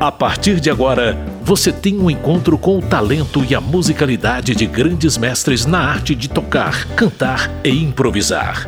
A partir de agora, você tem um encontro com o talento e a musicalidade de grandes mestres na arte de tocar, cantar e improvisar.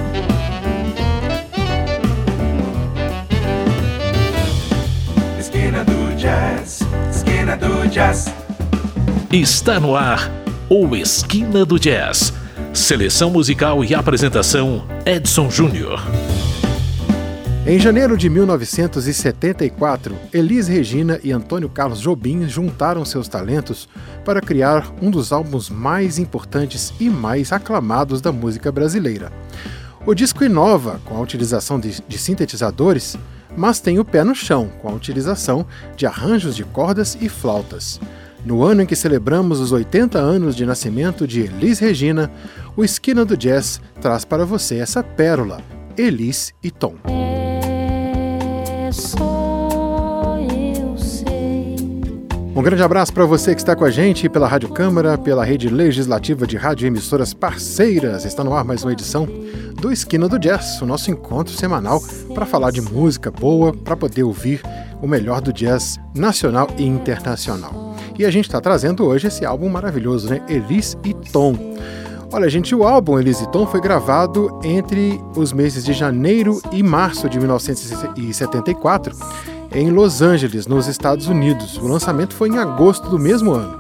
Esquina do Jazz, Esquina do Jazz. Está no ar o Esquina do Jazz. Seleção musical e apresentação, Edson Júnior. Em janeiro de 1974, Elis Regina e Antônio Carlos Jobim juntaram seus talentos para criar um dos álbuns mais importantes e mais aclamados da música brasileira. O disco inova com a utilização de sintetizadores, mas tem o pé no chão com a utilização de arranjos de cordas e flautas. No ano em que celebramos os 80 anos de nascimento de Elis Regina, o Esquina do Jazz traz para você essa pérola, Elis e Tom. Um grande abraço para você que está com a gente pela Rádio Câmara, pela rede legislativa de rádio e emissoras parceiras. Está no ar mais uma edição do Esquina do Jazz, o nosso encontro semanal para falar de música boa, para poder ouvir o melhor do jazz nacional e internacional. E a gente está trazendo hoje esse álbum maravilhoso, né? Elis e Tom. Olha, gente, o álbum Elis e Tom foi gravado entre os meses de janeiro e março de 1974, em Los Angeles, nos Estados Unidos. O lançamento foi em agosto do mesmo ano.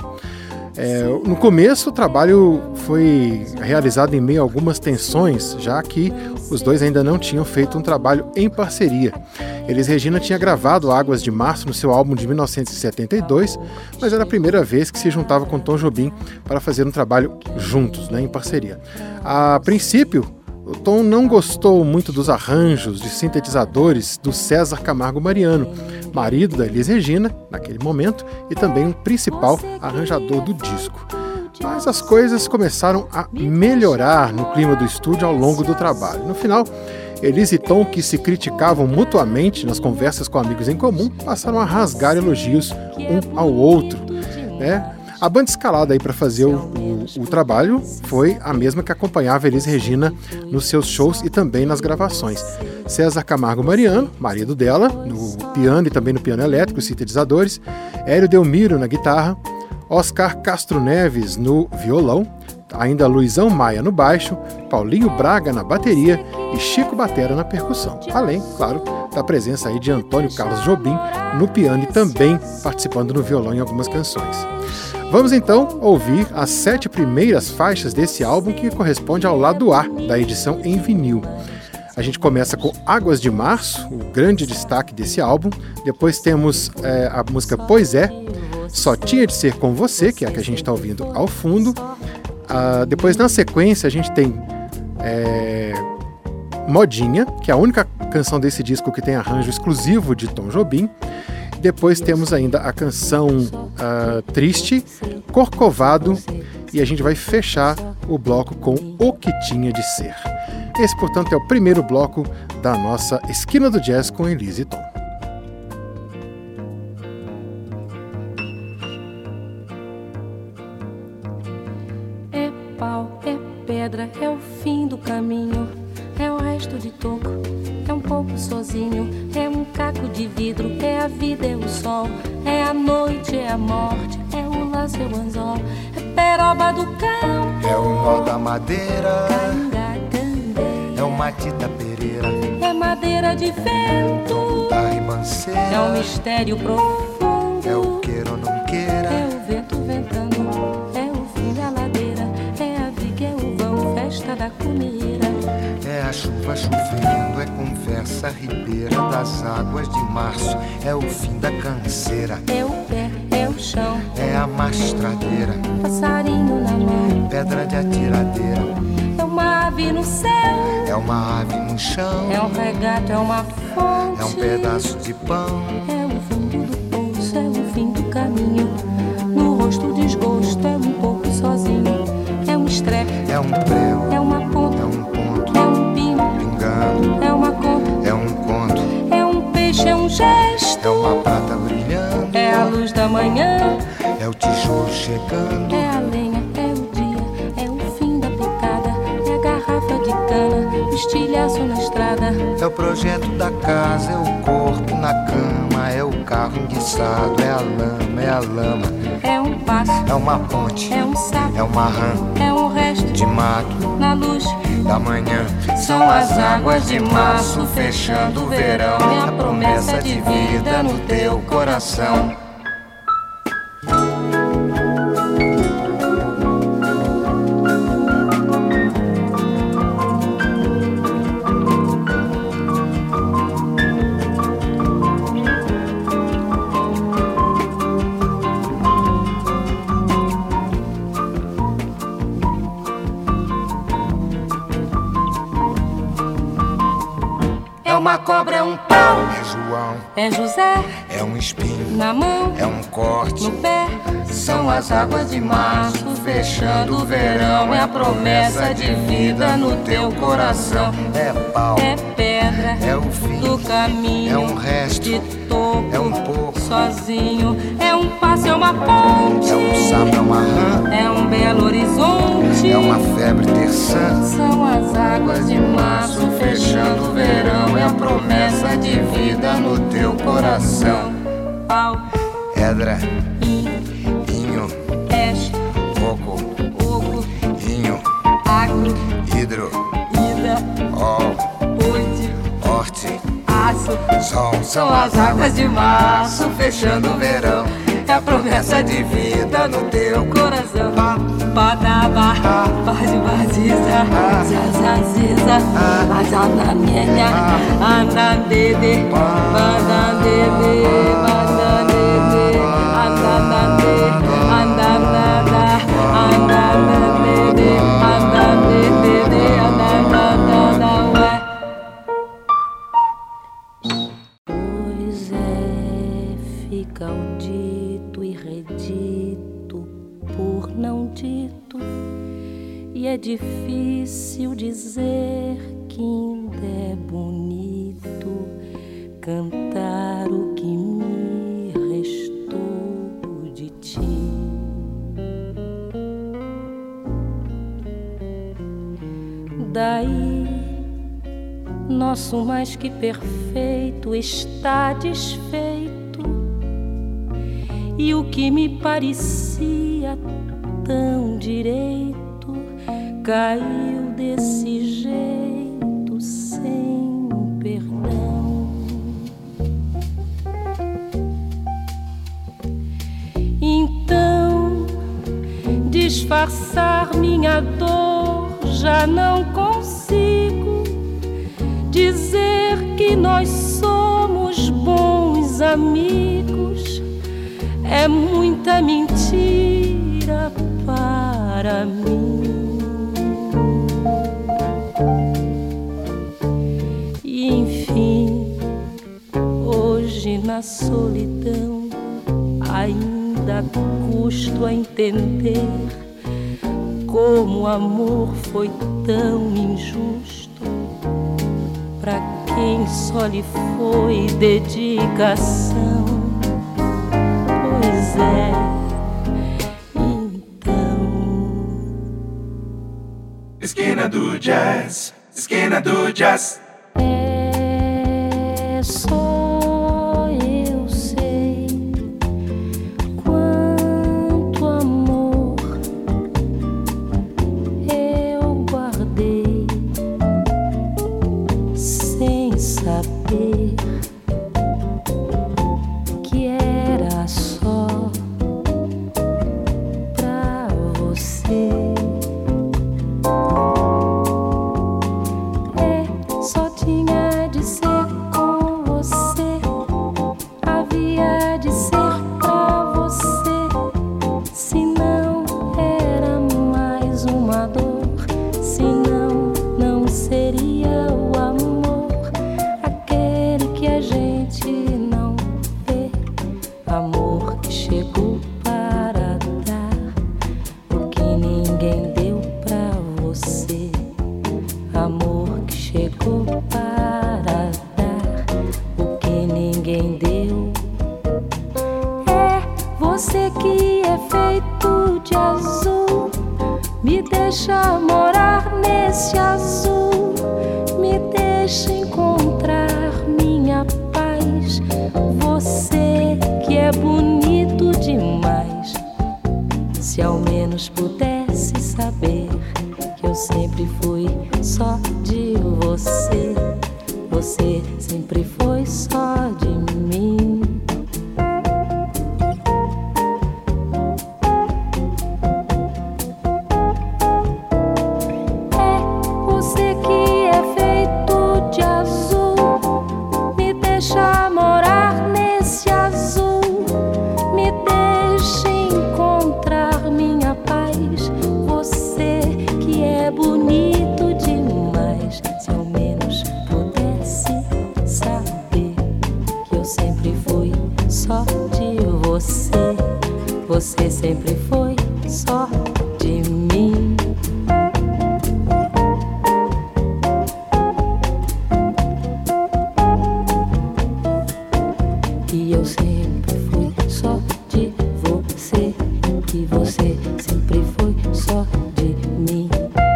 No começo, o trabalho foi realizado em meio a algumas tensões, já que os dois ainda não tinham feito um trabalho em parceria. Elis Regina tinha gravado Águas de Março no seu álbum de 1972, mas era a primeira vez que se juntava com Tom Jobim para fazer um trabalho juntos, né, em parceria. A princípio, o Tom não gostou muito dos arranjos de sintetizadores do César Camargo Mariano, marido da Elis Regina, naquele momento, e também o principal arranjador do disco. Mas as coisas começaram a melhorar no clima do estúdio ao longo do trabalho. No final, Elis e Tom, que se criticavam mutuamente nas conversas com amigos em comum, passaram a rasgar elogios um ao outro, né? A banda escalada aí para fazer o trabalho foi a mesma que acompanhava Elis Regina nos seus shows e também nas gravações. César Camargo Mariano, marido dela, no piano e também no piano elétrico, sintetizadores, Hélio Delmiro na guitarra, Oscar Castro Neves no violão, ainda Luizão Maia no baixo, Paulinho Braga na bateria e Chico Batera na percussão. Além, claro, da presença aí de Antônio Carlos Jobim no piano e também participando no violão em algumas canções. Vamos então ouvir as 7 primeiras faixas desse álbum, que corresponde ao lado A da edição em vinil. A gente começa com Águas de Março, o grande destaque desse álbum. Depois temos a música Pois É, Só Tinha de Ser Com Você, que é a que a gente está ouvindo ao fundo. Depois, na sequência, a gente tem Modinha, que é a única canção desse disco que tem arranjo exclusivo de Tom Jobim. Depois temos ainda a canção Triste, Corcovado, e a gente vai fechar o bloco com O Que Tinha de Ser. Esse, portanto, é o primeiro bloco da nossa Esquina do Jazz com Elis e Tom. É pau, é pedra, é o fim do caminho, é o resto de toco, é um pouco sozinho, é um caco de vidro, é a vida, é o sol, é a noite, é a morte, é o laço, é o anzol, é peroba do campo, é o nó da madeira, Cangacandê, é o matita pereira, é madeira de vento, da ribanceira, é um mistério profundo, é o queira ou não queira, é o vento ventando, é o fim da ladeira, é a viga, é o vão, festa da cuneira. é a chuva chovendo, é conversa ribeira das águas de março, é o fim da canseira, É o pé, é o chão, é a mastradeira, passarinho na mão, pedra de atiradeira, é uma ave no céu, é uma ave no chão, é um regato, é uma fonte, é um pedaço de pão, é o fundo do poço, é o fim do caminho, no rosto o desgosto, é um pouco sozinho, é um estrepe, é um prego, é uma ponta, é um ponto, é um pino, pingando, é uma conta, é um conto, é um peixe, é um gesto, é uma prata brilhando, é a luz da manhã, é o tijolo chegando, é a lenha, é o dia, é o fim da picada, é a garrafa de cana, o estilhaço na estrada, é o projeto da casa, é o corpo na cama, é o carro enguiçado, é a lama, é um passo, é uma ponte, é um sapo, é uma rã, é um resto de mato, na luz da manhã. são as águas de março fechando o verão, é a promessa de vida no teu coração. Uma cobra, é um pau, É João, é José, é um espinho, na mão, é um corte, no pé, são as águas de março fechando o verão, é a promessa de vida no teu coração. É pau, é pedra, é o fim do caminho, é um resto, de topo, é um pouco, sozinho, é um passo, é uma ponte, é um sapo, é uma rã, é um belo horizonte, é uma febre terçã. são as águas de março fechando o verão, é a promessa de vida no teu coração. Pau, Edra, inho, peixe, coco, oco, inho, agro, hidro, ida, ol, urte, horte, aço, sol. são as águas de março fechando o verão, é a promessa de vida no teu coração. Badaba, baziza, zazaziza, azanamenya, andandede, bandandede, bandandede, andandade, andandada, andandade, andandede, andandada, ué. Pois é, fica o dito e redito por não dito, e é difícil dizer que ainda é bonito cantar o que me restou de ti. Daí nosso mais que perfeito está desfeito, e o que me parecia tão direito caiu desse jeito sem perdão. Então, disfarçar minha dor já não consigo, dizer que nós somos bons amigos é muita mentira para mim. E enfim, hoje na solidão ainda custo a entender como o amor foi tão injusto pra quem só lhe foi dedicação. Pois é, Esquina do Jazz, esquina do Jazz. é só eu sei quanto amor eu guardei sem saber que era só pra você. Só tinha de ser com você, havia de ser pra você, senão era mais uma dor, senão não seria o amor, aquele que a gente não vê, amor que chegou para dar o que ninguém deu pra você, amor que chegou para dar o que ninguém deu. É você que é feito de azul, me deixa morar nesse azul, me deixa encontrar minha paz. Você você sempre foi só de mim. É você que é feito de azul, me deixa morar nesse azul, me deixa encontrar minha paz. Você que é bonito demais, se ao menos pudesse saber que eu sempre fui só de você, você sempre foi só de mim. E eu sempre fui só de você, que você sempre foi só de mim.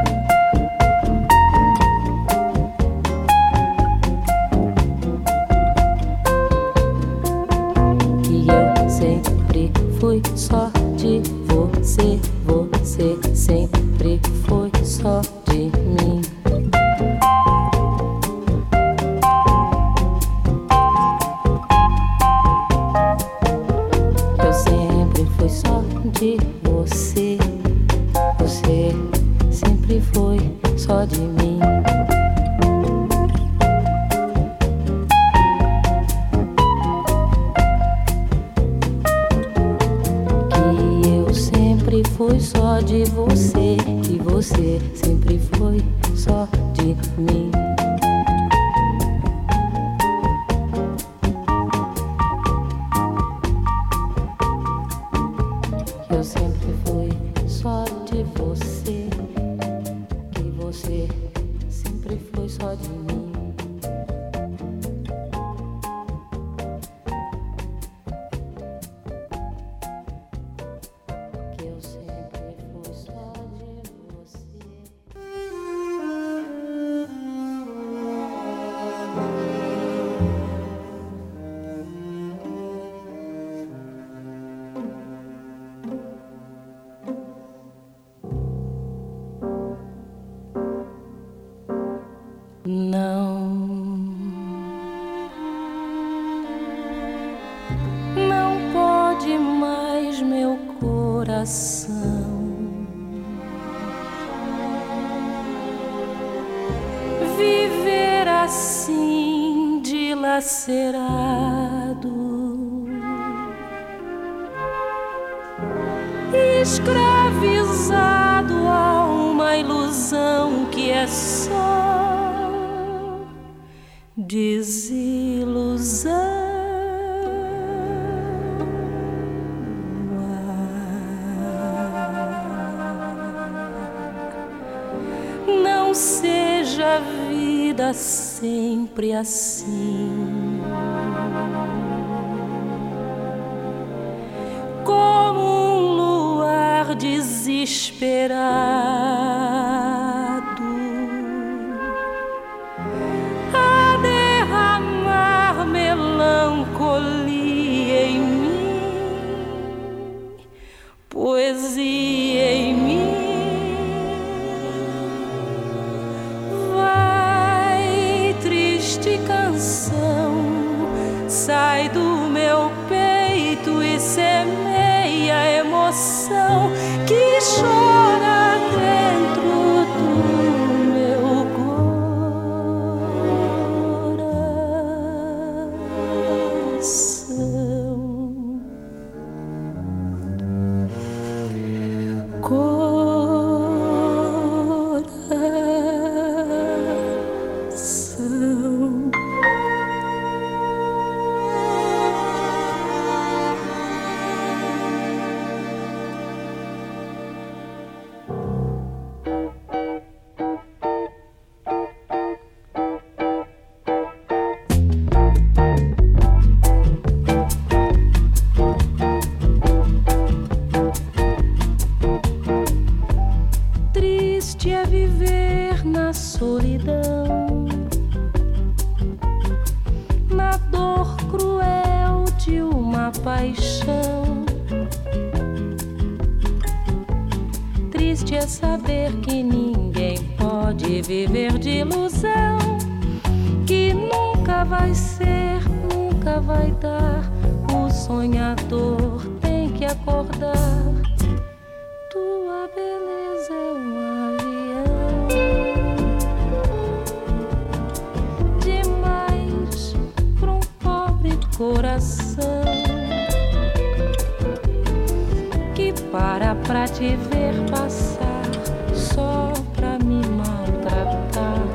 E eu sempre fui só de você, você sempre foi só de mim. Eu sempre fui só de você, você sempre foi só de mim. Que eu sempre fui só de você, que você sempre foi só de mim. Eu sempre fui só de você, que você sempre foi só de mim. Que eu sempre fui só de você. Não pode mais meu coração viver assim dilacerado, escravizado a uma ilusão que é só desilusão. Não seja a vida sempre assim, como um luar desesperado a derramar melancolia em mim, poesia em mim. Vai, triste canção, sai do meu peito e semeia a emoção que chora dentro do meu Coração. Triste é viver na solidão, na dor cruel de uma paixão. Triste é saber que ninguém pode viver de ilusão, que nunca vai ser, nunca vai dar. O sonhador tem que acordar. Tua beleza é um avião demais pra um pobre coração que para pra te ver passar só pra me maltratar.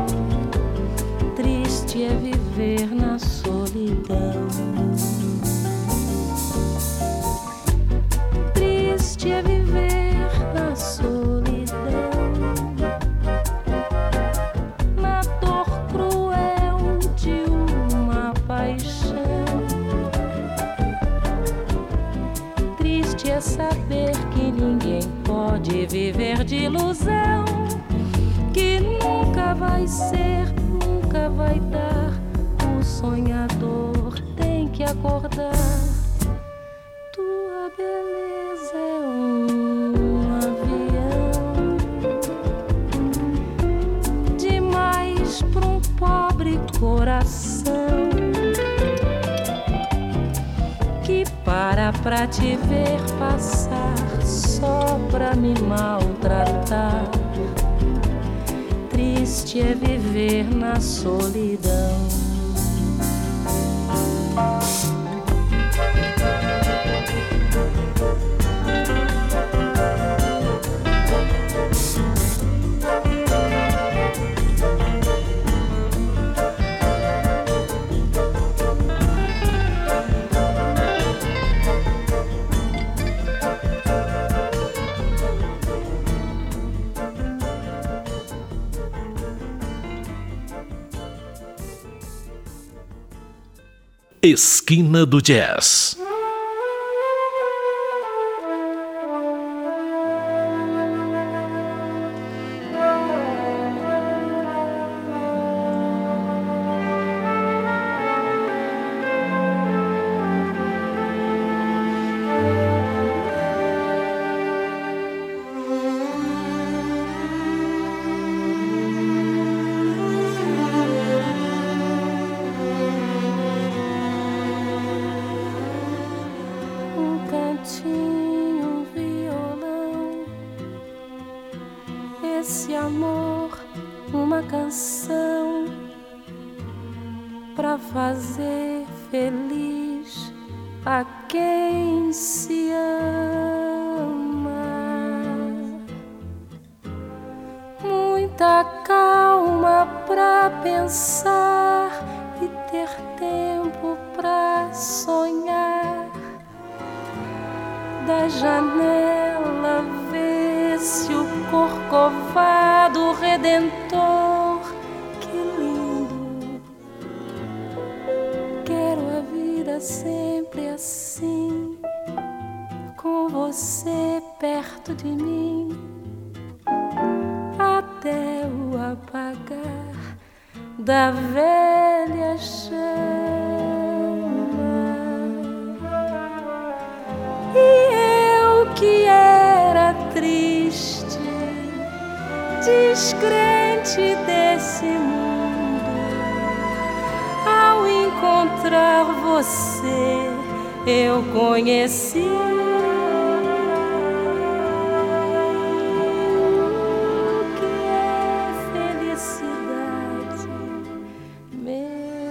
Triste é viver na solidão. Triste é viver na solidão, na dor cruel de uma paixão. Triste é saber que ninguém pode viver de ilusão, que nunca vai ser, nunca vai dar. O sonhador tem que acordar. Tua beleza é um avião demais pra um pobre coração que para pra te ver passar só pra me maltratar. Triste é viver na solidão. Esquina do Jazz. Esse amor, uma canção pra fazer feliz a quem se ama. Muita calma pra pensar e ter tempo pra sonhar. Da janela vê-se o Corcovado Redentor. Que lindo! Quero a vida sempre assim, com você perto de mim, até o apagar da velha chama. E eu que era triste, descrente desse mundo, ao encontrar você eu conheci o que é felicidade, meu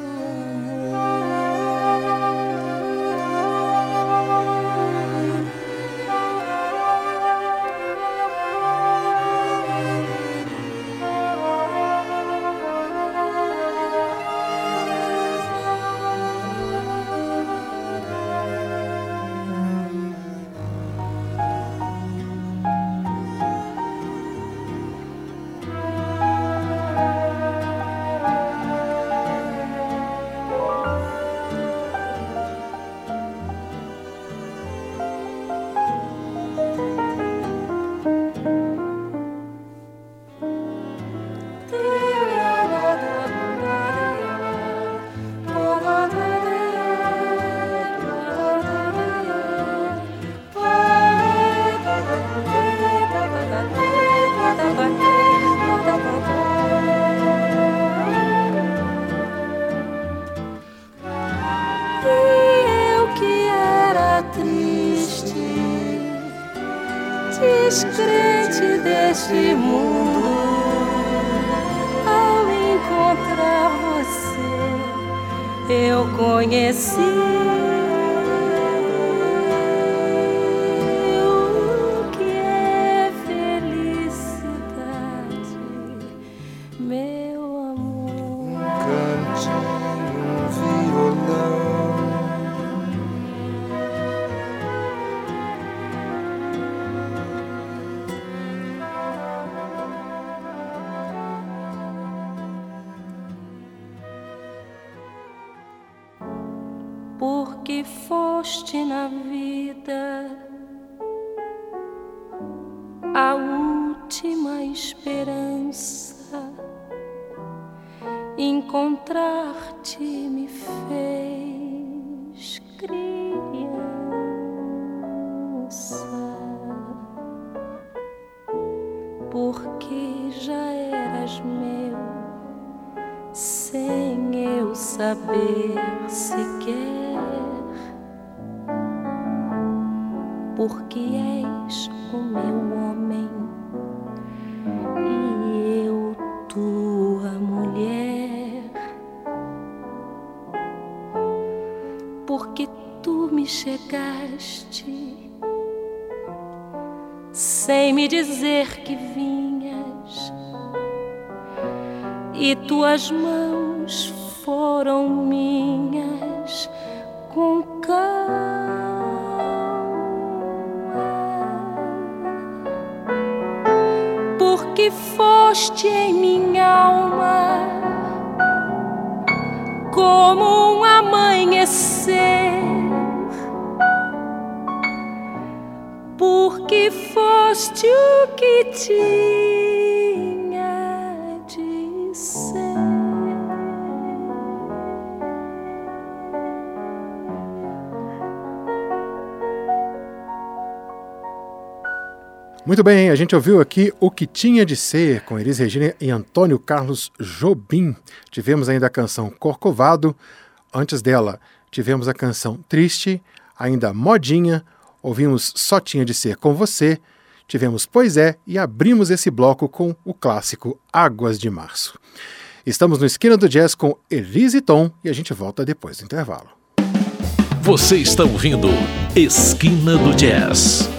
descrente deste mundo, ao encontrar você, eu conheci o que é felicidade, meu amor. Um cantinho, um violão, porque foste na vida a última esperança. Encontrar-te me fez criança, porque já eras meu sem eu saber sequer, porque és o meu homem e eu tua mulher, porque tu me chegaste sem me dizer que vinhas, e tuas mãos foram minhas com calma, porque foste em minha alma como um amanhecer, porque foste o que tinha de ser. Muito bem, a gente ouviu aqui O Que Tinha de Ser, com Elis Regina e Antônio Carlos Jobim. Tivemos ainda a canção Corcovado, antes dela tivemos a canção Triste, ainda Modinha, ouvimos Só Tinha de Ser com Você, tivemos Pois É e abrimos esse bloco com o clássico Águas de Março. Estamos no Esquina do Jazz com Elis e Tom e a gente volta depois do intervalo. Você está ouvindo Esquina do Jazz.